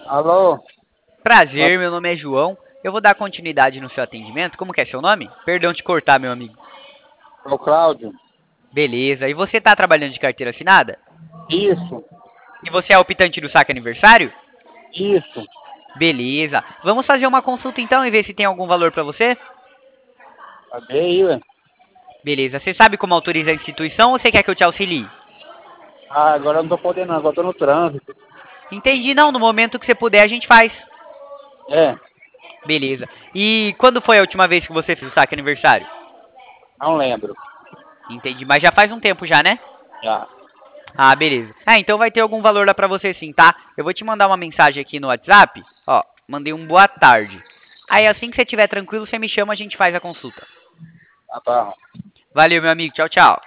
Alô? Prazer, meu nome é João. Eu vou dar continuidade no seu atendimento. Como que é seu nome? Perdão te cortar, meu amigo. É o Cláudio? Beleza. E você tá trabalhando de carteira assinada? Isso, E você é optante do saque aniversário? isso. Beleza. Vamos fazer uma consulta então e ver se tem algum valor pra você? Cadê aí, ué? Beleza. Você sabe como autoriza a instituição ou você quer que eu te auxilie? Ah, agora eu não tô podendo, não. Agora eu tô no trânsito. Entendi, não. No momento que você puder, a gente faz. É, Beleza. E quando foi a última vez que você fez o saque aniversário? não lembro. Entendi, mas já faz um tempo já, né? Já. Ah, beleza. Ah, então vai ter algum valor lá pra você sim, tá? Eu vou te mandar uma mensagem aqui no WhatsApp. Ó, mandei um boa tarde. Aí assim que você estiver tranquilo, você me chama, a gente faz a consulta. Ah, tá. Valeu, meu amigo. Tchau, tchau.